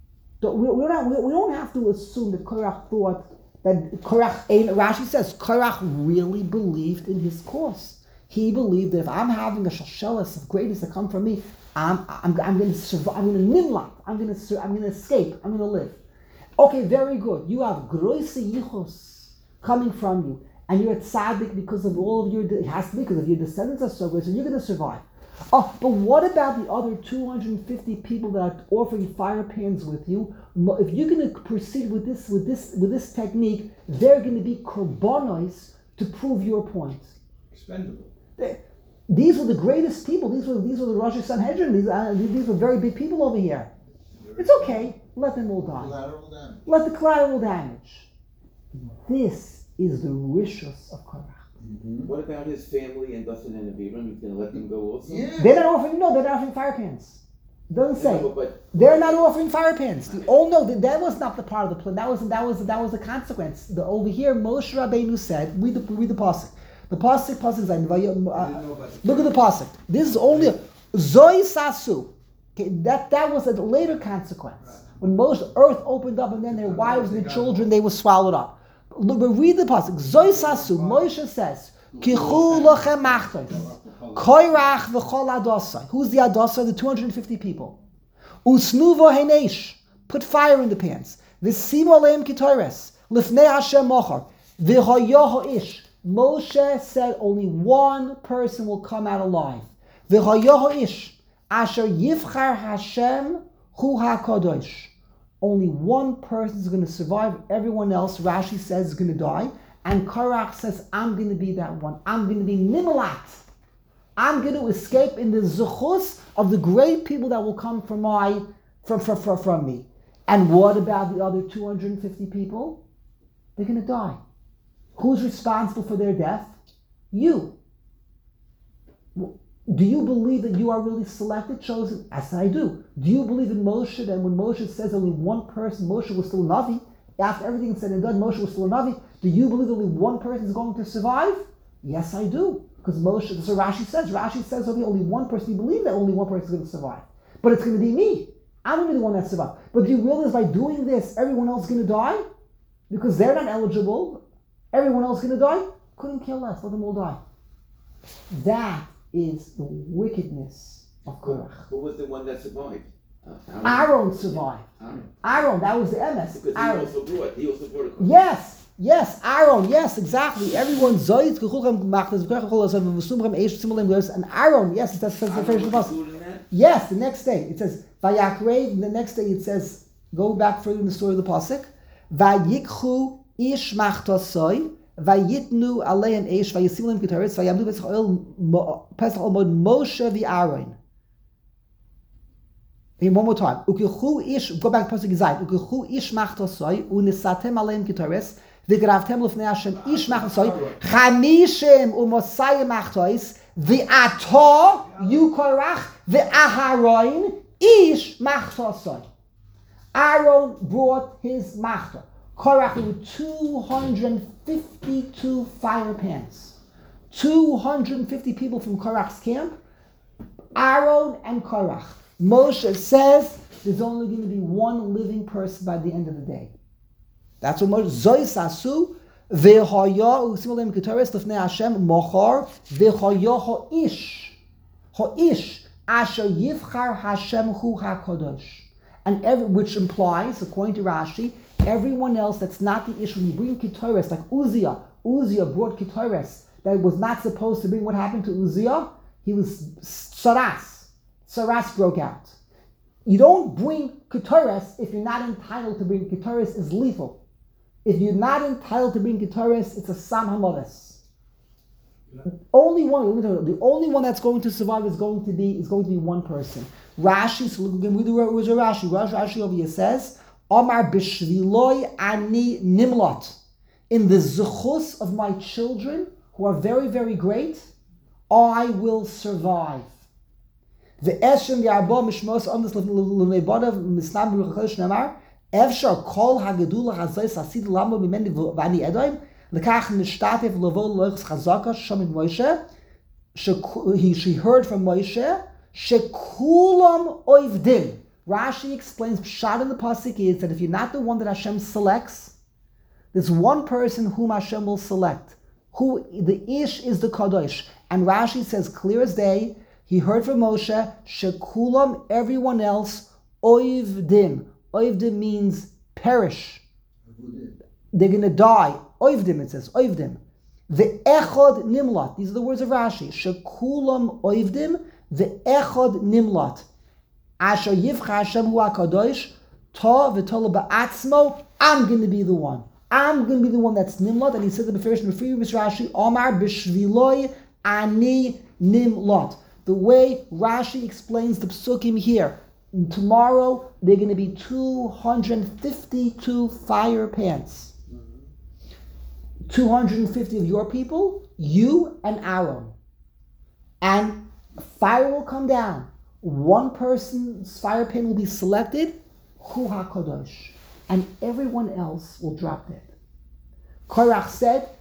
[SPEAKER 1] We don't have to assume that Korach thought that Rashi says Korach really believed in his cause. He believed that if I'm having a shalshelas of greatness that come from me, I'm going to survive. I'm going to nimlat. I'm going to escape. I'm going to live. Okay, very good. You have groise yichus coming from you, and you're a tzaddik because of all of your. It has to be because of your descendants are so great, so you're going to survive. Oh, but what about the other 250 people that are offering fire pans with you? If you're going to proceed with this technique, they're going to be korbanos to prove your point.
[SPEAKER 3] Expendable.
[SPEAKER 1] These were the greatest people. These were the Rosh Sanhedrin. These were very big people over here. It's okay. Let them all die.
[SPEAKER 5] Collateral damage.
[SPEAKER 1] Let the collateral damage. This is the rishus of Korach.
[SPEAKER 4] Mm-hmm. What about his family and Dathan and Abiram? He's going to let them go also?
[SPEAKER 5] Yeah.
[SPEAKER 1] They're not offering fire pans. It doesn't say.
[SPEAKER 4] No, but
[SPEAKER 1] They're not offering fire pans. That was not the part of the plan. That was the consequence. Over here, Moshe Rabbeinu said, read the pasuk. The pasuk is look at the pasuk. This is only Zoi Sasu. Okay, that was a later consequence. Right. When Moshe earth opened up and then their wives and their children, they were swallowed up. Look, but read the pasuk. Zoi Sasu. Moshe says, Kichu lochem machtos. Koirach v'chol adosai. Who's the adosai? The 250 people. Usnuvo henesh. Put fire in the pans. V'simo aleim kitores. Lifnei Hashem mochar. V'hoyoho ish. Moshe said only one person will come out alive. V'hoyoho ish. Asher yivchar Hashem hu hakadosh. Only one person is going to survive. Everyone else, Rashi says, is going to die. And Korach says, I'm going to be that one. I'm going to be nimelat. I'm going to escape in the zuchus of the great people that will come from me. And what about the other 250 people? They're going to die. Who's responsible for their death? You. Do you believe that you are really selected, chosen? Yes, I do. Do you believe in Moshe, that when Moshe says only one person, Moshe was still a Navi? After everything said and done, Moshe was still a Navi. Do you believe only one person is going to survive? Yes, I do. Because Moshe, so Rashi says only one person. You believe that only one person is going to survive. But it's going to be me. I'm going to be the one that survives. But do you realize by doing this, everyone else is going to die? Because they're not eligible. Everyone else is going to die? Couldn't care less. Let them all die. That is the wickedness of Korach.
[SPEAKER 4] who was the one that survived?
[SPEAKER 1] Aaron survived. Aaron, that was the MS.
[SPEAKER 4] Because
[SPEAKER 1] Aaron.
[SPEAKER 4] he also brought a
[SPEAKER 1] Yes, Aaron, yes, exactly. Everyone zoyt and Aaron, yes, that's the first of us. Yes, the next day it says Vayakrev. The next day it says, go back further in the story of the pasuk. Vayikchu ish machtosoi vayitnu aleim eish vayisimulim kitaretz vayamdu pesach olmod Moshe v'Aaron. One more time. Ukichu ish. Go back to pasuk Zayin. Ukichu ish machtosoi unisatem aleim kitaretz. V'gravtem lefnei Hashem ish machtosoi chamishim umosai machtos v'ato you Korach v'Aharon ish machtosoi. Aaron brought his machta. Korach with 252 fire pans. 250 people from Korach's camp. Aaron and Korach. Moshe says there's only going to be one living person by the end of the day. That's what Moshe Zoy Sasu ve'hoya usimolem ketores lefnei Hashem mochar ve'hoya ho'ish asher yivchar Hashem hu hakadosh. And which implies, according to Rashi, everyone else that's not the issue. When you bring ketores, like Uziah brought ketores that was not supposed to bring. What happened to Uziah? He was saras. Saras broke out. You don't bring ketores if you're not entitled to bring ketores. Is lethal. If you're not entitled to bring ketores, it's a sam hamodes. Only one. The only one that's going to survive is going to be one person. Rashi. So look again. We do Rashi. Rashi over here says, "Amar b'shviloi ani nimlot." In the zechus of my children who are very, very great, I will survive. The Eshem Yarbo Mishmos on this Lebadav Misnam Ruchachosh Namar Evshar Kol Hagedula Hazais Hasid Lamo Mimeni Vani Edoim Lekach Nishtatev Levo Lochs Chazaka Shamin Moshe. She heard from Moshe Shekulam Oivdim. Rashi explains Pshat in the pasuk is that if you're not the one that Hashem selects, there's one person whom Hashem will select. Who the Ish is the Kadosh, and Rashi says clear as day. He heard from Moshe, Shekulam, everyone else, Oivdim. Oivdim means perish. They're going to die. Oivdim, it says, Oivdim. The Echod Nimlat. These are the words of Rashi. Shekulam Oivdim, the Echod Nimlat. Asher Yivcha Hashem Hu HaKadosh, Ta V'tola Ba'atzmo, I'm going to be the one. I'm going to be the one that's Nimlat. And he said the Beferish and Beferish Rashi, Omar B'shviloi Ani Nimlat. The way Rashi explains the psukim here, tomorrow they're going to be 252 fire pants. 250 of your people, you and Aaron. And fire will come down. One person's fire pan will be selected, Hu HaKadosh, and everyone else will drop dead. Korach said,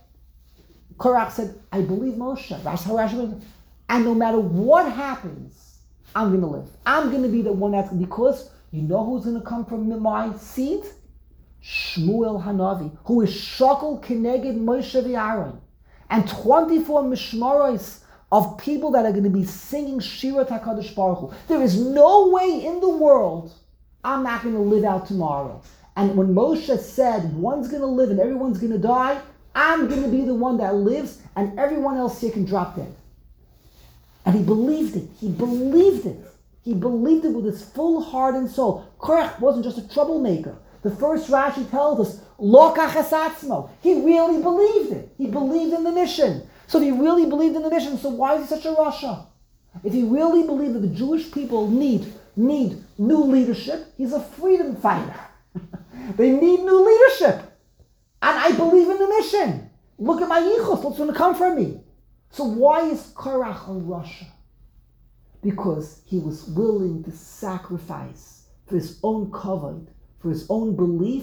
[SPEAKER 1] I believe Moshe. Rashi, and no matter what happens, I'm going to live. I'm going to be the one that's, because you know who's going to come from my seed? Shmuel Hanavi, who is Shakol Keneged Moshe v'Aaron. And 24 mishmaros of people that are going to be singing Shirat HaKadosh Baruch Hu. There is no way in the world I'm not going to live out tomorrow. And when Moshe said, one's going to live and everyone's going to die, I'm going to be the one that lives and everyone else here can drop dead. And he believed it. He believed it. He believed it with his full heart and soul. Korach wasn't just a troublemaker. The first Rashi tells us, Lo kachas atzmo. He really believed it. He believed in the mission. So if he really believed in the mission, so why is he such a Rasha? If he really believed that the Jewish people need new leadership, he's a freedom fighter. They need new leadership. And I believe in the mission. Look at my yichus. What's going to come from me? So why is Korach a Rasha? Because he was willing to sacrifice for his own kavod, for his own belief,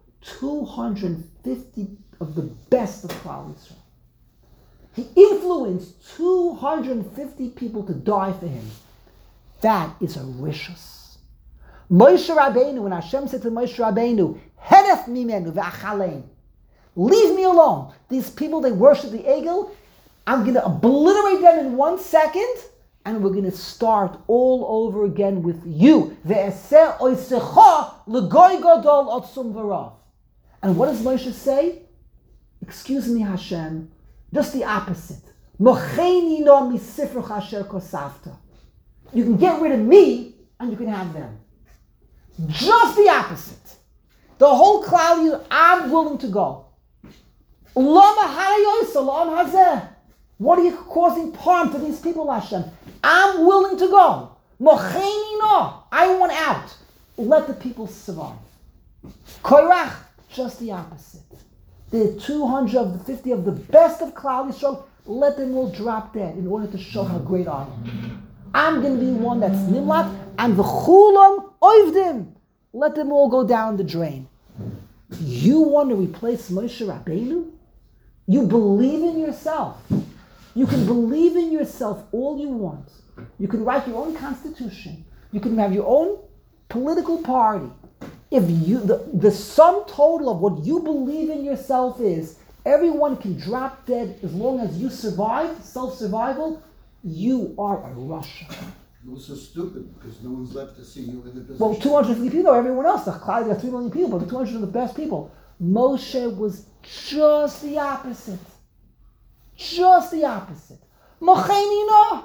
[SPEAKER 1] 250 of the best of Klal Yisrael. He influenced 250 people to die for him. That is a rishus. Moshe Rabbeinu, when Hashem said to Moshe Rabbeinu, Hedef mimenu ve'achalein, leave me alone. These people, they worship the Egel. I'm going to obliterate them in 1 second, and we're going to start all over again with you. Ve'eseh oisecha l'goy gadol otzum v'rav. And what does Moshe say? Excuse me, Hashem, just the opposite. Mocheni no misifruch asher kosavta. You can get rid of me, and you can have them. Just the opposite. The whole cloud, I'm willing to go. Lama harayoysa la'am hazeh. What are you causing harm to these people, Hashem? I'm willing to go. Mocheni no. I want out. Let the people survive. Korach, just the opposite. The 250 of the best of Klal Yisrael, let them all drop dead in order to show how great I am. I'm going to be one that's Nimlat, and the Chulam Oivdim. Let them all go down the drain. You want to replace Moshe Rabbeinu? You believe in yourself. You can believe in yourself all you want. You can write your own constitution. You can have your own political party. If you the sum total of what you believe in yourself is, everyone can drop dead as long as you survive, self-survival, you are a Rasha.
[SPEAKER 3] It was so stupid because no one's left to see you in the position.
[SPEAKER 1] Well, 250 people, everyone else, the Cloud got 3 million people, but the 200 are the best people. Moshe was just the opposite. Just the opposite. Mocheni no.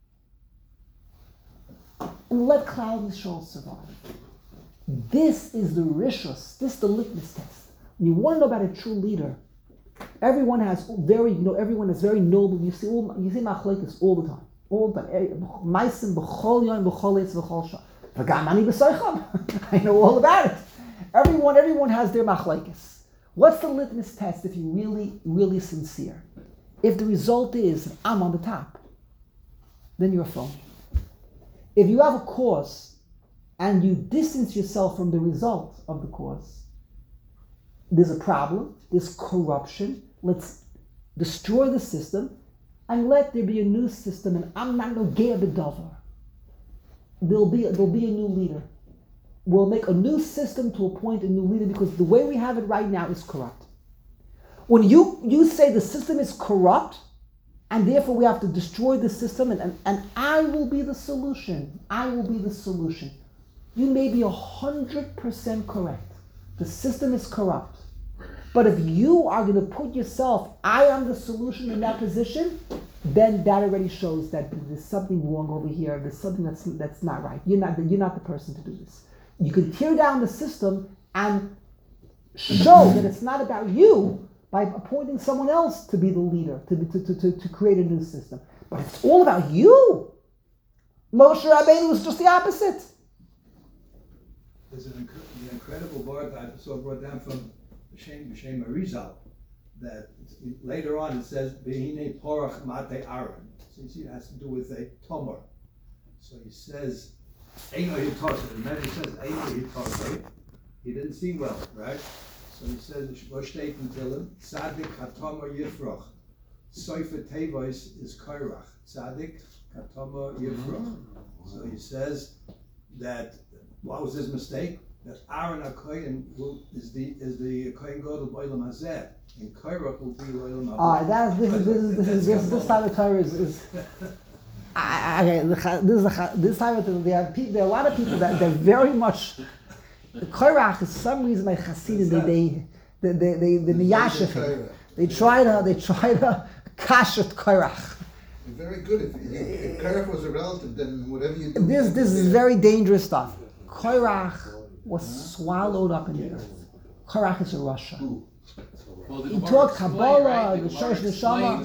[SPEAKER 1] And let Klal Yisrael survive. This is the rishus. This is the litmus test. When you want to know about a true leader, Everyone has very noble. You see machlekes all the time. Meisim b'chol yom b'chol eitz b'chol shah. V'gam ani b'soicham. I know all about it. Everyone has their machlekes. What's the litmus test if you're really, really sincere? If the result is I'm on the top, then you're a phony. If you have a cause and you distance yourself from the result of the cause, there's a problem, there's corruption, let's destroy the system and let there be a new system, and I'm not no gay bedover. There'll be a new leader. We'll make a new system to appoint a new leader because the way we have it right now is corrupt. When you say the system is corrupt and therefore we have to destroy the system and I will be the solution. I will be the solution. You may be 100% correct. The system is corrupt. But if you are going to put yourself, I am the solution in that position, then that already shows that there's something wrong over here. There's something that's not right. You're not the person to do this. You can tear down the system and show that it's not about you by appointing someone else to be the leader, to create a new system. But if it's all about you, Moshe Rabbeinu was just the opposite.
[SPEAKER 3] There's an incredible word I saw brought down from Shem Arizal, that later on it says, Behine porach mate Aaron. So you see it has to do with a tomor. So he says, Eino hitose. And then he says, Eino hitose. He didn't see well, right? So he says, what steht in Tehillim? Tzadik hatomor yifroch. Soifer tevois is koirach. Tzadik hatomor yifroch. So he says that, what was his mistake? That Aaron HaKohen is the Kohen Gadol B'Olam Hazeh, and Korach will be B'Olam Haba.
[SPEAKER 1] This type of Torah is this type of there are a lot of people that they're very much. Korach is some reason like Hasidim they miyashif. They try to kashet Korach.
[SPEAKER 5] Very good. If Korach was a relative, then whatever you do.
[SPEAKER 1] This is very dangerous stuff. Korach was swallowed up in the earth. Korach is a Russia.
[SPEAKER 2] Well,
[SPEAKER 1] He taught Kabbalah, the Shosh Neshama.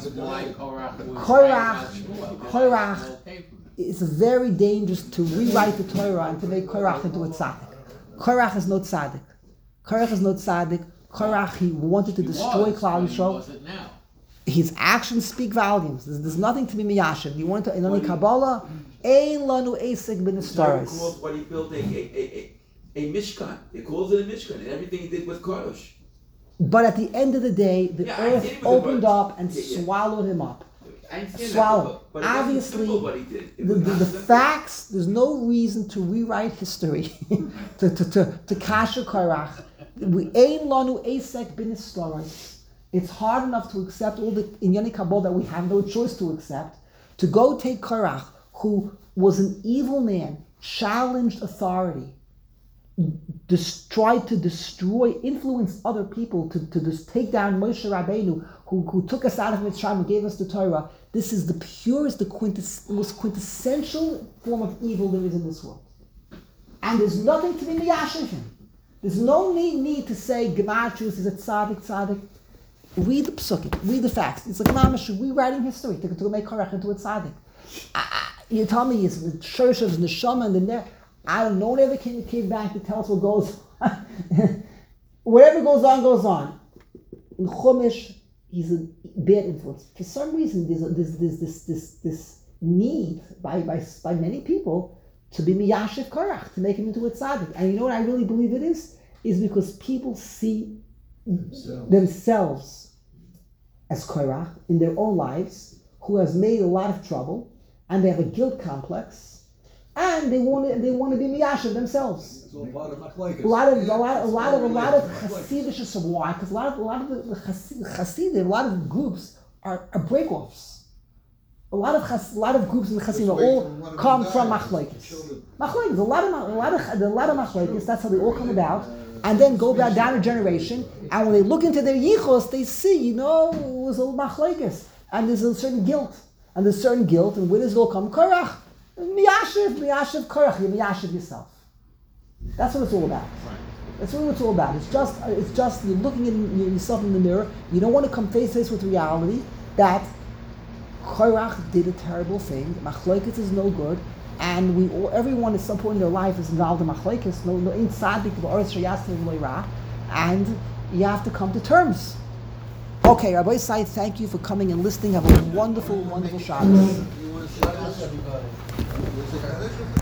[SPEAKER 1] Korach is very dangerous to rewrite the Torah and to make Korach into a tzaddik. Korach is no tzaddik. Korach, he wanted to destroy Klal Yisrael. His actions speak volumes. There's nothing to be miyashiv. You want to in only Kabbalah, ein lanu esek b'nestoros.
[SPEAKER 4] Calls what he built a mishkan. He calls it a mishkan, and everything he did with Kodesh.
[SPEAKER 1] But at the end of the day, the earth opened up and swallowed him up. Swallowed.
[SPEAKER 4] But
[SPEAKER 1] obviously,
[SPEAKER 4] what he did.
[SPEAKER 1] the facts. There's no reason to rewrite history to kasher Korach. We ein lanu esek b'nestoros. It's hard enough to accept all the Inyani Kabbalah that we have no choice to accept. To go take Korach, who was an evil man, challenged authority, tried to destroy, influence other people to just take down Moshe Rabbeinu, who took us out of Mitzrayim and gave us the Torah. This is the purest, the most quintessential form of evil there is in this world. And there's nothing to be miyashiv him. There's no need to say Gematrius is a tzaddik. Read the psukim, read the facts. It's like mamash rewriting history to make Korach into a tzaddik. You tell me it's the Shosh of Neshama and the Ner. I don't know. Whatever came back to tell us what goes on. Whatever goes on. In Chumash, he's a bad influence. For some reason, there's this need by many people to be miyashiv Korach, to make him into a tzaddik. And you know what I really believe it is because people see themselves as Korach in their own lives, who has made a lot of trouble, and they have a guilt complex, and they want to be miyashiv themselves.
[SPEAKER 3] It's all part of machlokes.
[SPEAKER 1] A lot of Hasidishness of why? Because a lot of the Hasidim, a lot of groups are break-offs. A lot of groups in the Hasidim all come from machlokes. Machlokes, a lot of machlokes. That's how they all come about. And then go back down a generation, and when they look into their yichos, they see, it was a machlekes, and there's a certain guilt, and where does it all come? Korach, miyashiv Korach, you miyashiv yourself. That's what it's all about.
[SPEAKER 2] Right.
[SPEAKER 1] That's really what it's all about. It's just you're looking at yourself in the mirror. You don't want to come face to face with reality that Korach did a terrible thing. Machlokes is no good, and everyone at some point in their life is involved in machlokes. No ain't tzaddik b'oretz sheyastem v'lo'ira, and you have to come to terms. Okay, Rabbi Sai, thank you for coming and listening. Have a wonderful, wonderful Shabbos.
[SPEAKER 5] You want to see everybody.